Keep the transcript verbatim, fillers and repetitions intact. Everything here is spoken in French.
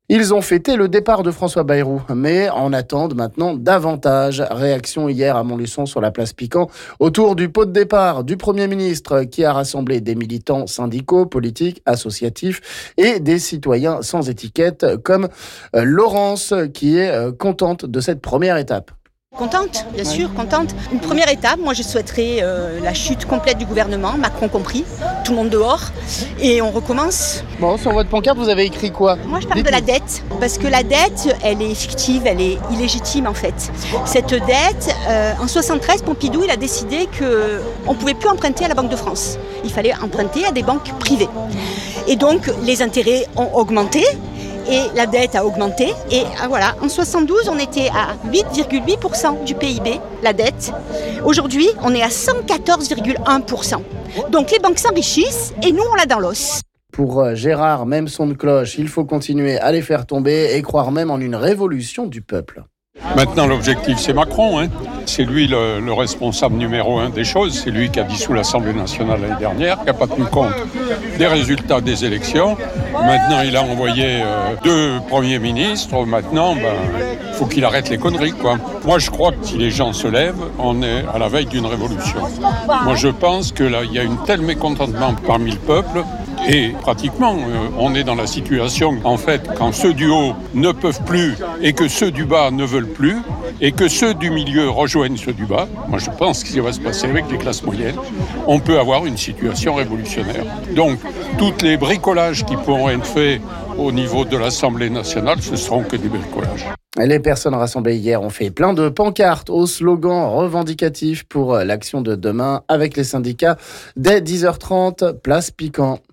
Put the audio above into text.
Ils ont fêté le départ de François Bayrou, mais en attendent maintenant davantage. Réaction hier à Montluçon sur la place Piquant autour du pot de départ du Premier ministre qui a rassemblé des militants syndicaux, politiques, associatifs et des citoyens sans étiquette comme Laurence qui est contente de cette première étape. Contente, bien sûr, contente. Une première étape, moi je souhaiterais euh, la chute complète du gouvernement, Macron compris, tout le monde dehors, et on recommence. Bon, sur votre pancarte, vous avez écrit quoi ? Moi je parle de la dette, parce que la dette, elle est fictive, elle est illégitime en fait. Cette dette, euh, en soixante-treize, Pompidou, il a décidé qu'on ne pouvait plus emprunter à la Banque de France. Il fallait emprunter à des banques privées. Et donc les intérêts ont augmenté. Et la dette a augmenté. Et voilà, en soixante-douze, on était à huit virgule huit pour cent du P I B, la dette. Aujourd'hui, on est à cent quatorze virgule un pour cent. Donc les banques s'enrichissent et nous, on l'a dans l'os. Pour Gérard, même son de cloche, il faut continuer à les faire tomber et croire même en une révolution du peuple. Maintenant, l'objectif, c'est Macron. Hein. C'est lui le, le responsable numéro un des choses. C'est lui qui a dissous l'Assemblée nationale l'année dernière, qui n'a pas tenu compte des résultats des élections. Maintenant, il a envoyé euh, deux premiers ministres. Maintenant, ben, faut qu'il arrête les conneries, quoi. Moi, je crois que si les gens se lèvent, on est à la veille d'une révolution. Moi, je pense que là, il y a une telle mécontentement parmi le peuple. Et pratiquement, euh, on est dans la situation, en fait, quand ceux du haut ne peuvent plus et que ceux du bas ne veulent plus et que ceux du milieu rejoignent ceux du bas, moi je pense que ce qui va se passer avec les classes moyennes, on peut avoir une situation révolutionnaire. Donc, tous les bricolages qui pourront être faits au niveau de l'Assemblée nationale, ce seront que des bricolages. Les personnes rassemblées hier ont fait plein de pancartes aux slogans revendicatifs pour l'action de demain avec les syndicats dès dix heures trente, place Piquant.